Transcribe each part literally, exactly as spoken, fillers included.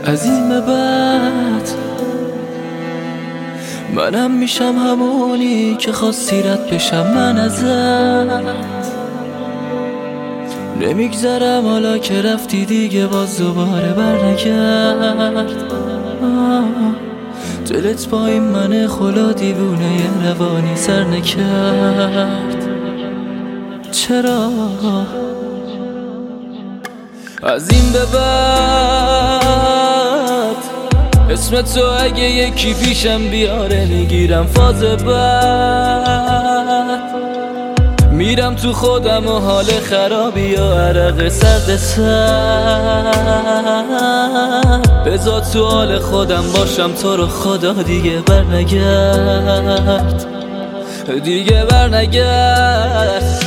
از این به بعد منم میشم همونی که خواستی رد بشم من ازت. نمیگذرم حالا که رفتی دیگه باز دوباره برنگرد. دلت با این من خلا دیوونه روانی سر نکرد. چرا از این به بعد اسم تو اگه یکی پیشم بیاره میگیرم فاز بعد. میرم تو خودم و حال خرابی و عرق سرد سر. بذار تو حال خودم باشم تو رو خدا دیگه برنگرد، دیگه برنگرد.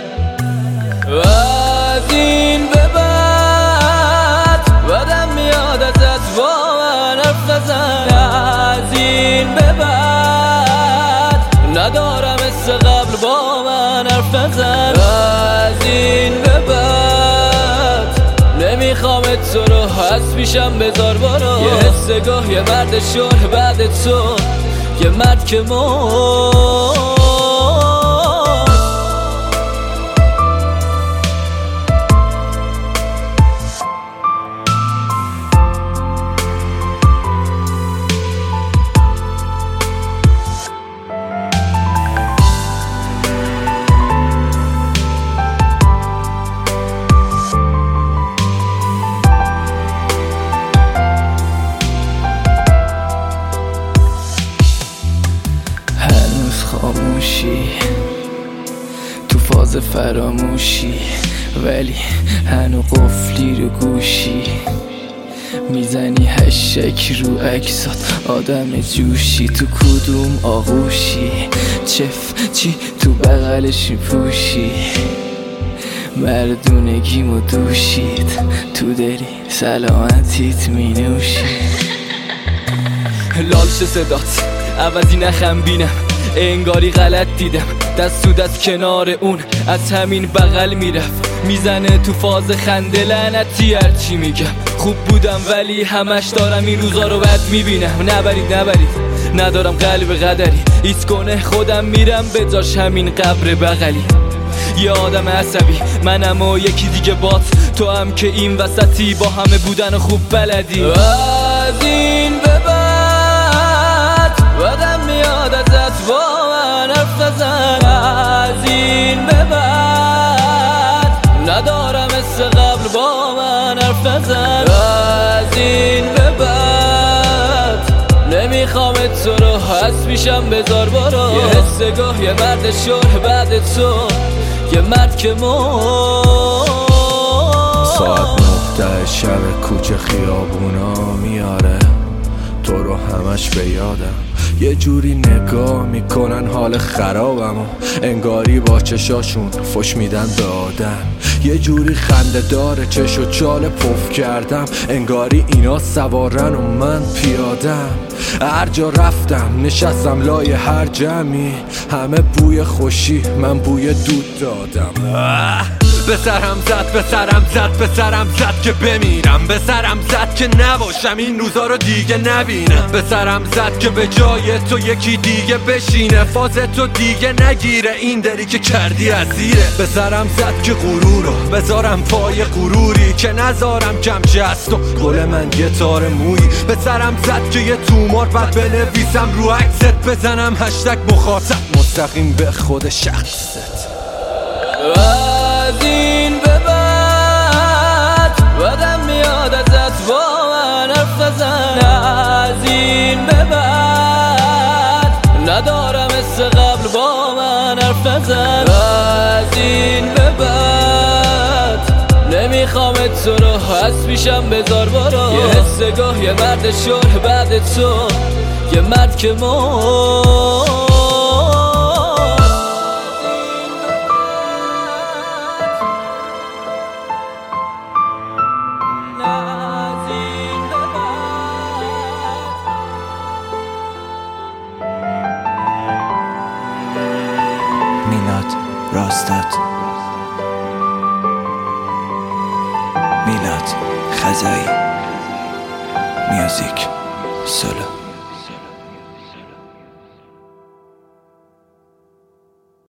از این به بعد بدم میاد ازت با من حرف نزن. از این به بعد ندارم مثل قبل با من حرف نزن. از این به بعد نمیخوام تو رو هست پیشم بذار برو. یه حس گاه یه مرد شور بعد تو یه مرد که مرد. خاموشی تو فاز فراموشی ولی هنو قفلی رو گوشی میزنی هشک رو عکسات. آدم جوشی تو کدوم آغوشی چف چی تو بغلش میپوشی. مردونگیمو دوشید تو دلی سلامتیت مینوشی. لالش صدات عوضی نخم بینم انگاری غلط دیدم. دست تو دست کنار اون از همین بغل میرفت میزنه تو فاز خنده لعنتی هرچی میگم. خوب بودم ولی همش دارم این روزا رو بد میبینم. نبرید نبرید ندارم قلب قدری ایست کنه خودم میرم به جاش همین قبر بغلی. یه آدم عصبی منم و یکی دیگه بات تو هم که این وسطی با همه بودن خوب بلدی. از این به بعد بدم میاد ازت با من حرف نزن. از این به بعد ندارم مثل قبل با من حرف نزن. از این به بعد نمیخوام تو رو هست پیشم بذار برو. یه حس گاه یه مرد شور بعد تو یه مرد که مرد. ساعت نقطه شب کوچه خیابونا میاره تو رو همش به یادم. یه جوری نگاه میکنن حال خرابمو انگاری با چشاشون فش میدن به آدم. یه جوری خنده داره چش و چال پف کردم انگاری اینا سوارن و من پیادم. هر جا رفتم نشستم لای هر جمعی همه بوی خوشی من بوی دود دادم. به سرم زد به سرم زد به سرم زد که بمیرم. به سرم زد که نباشم این روزا رو دیگه نبینم. به سرم زد که به جای تو یکی دیگه بشینه فاز تو دیگه نگیره این دری که کردی اسیره. به سرم زد که غرور رو بذارم پای غروری که نذارم کم جست و گل من گتار مویی. به سرم زد که یه تومار بعد بنویسم رو عکست بزنم هشتگ مخاطب مستقیم به خود شخصت. از این به بعد بدم میاد ازت با من حرف نزن. از این به بعد ندارم مثل قبل با من حرف نزن. از این به بعد نمیخوام تو رو هست پیشم بذار برو. یه حس گاه یه مرد شور بعد تو یه مرد که مرد. میلاد راستاد میلاد خزایی میوزیک سولو.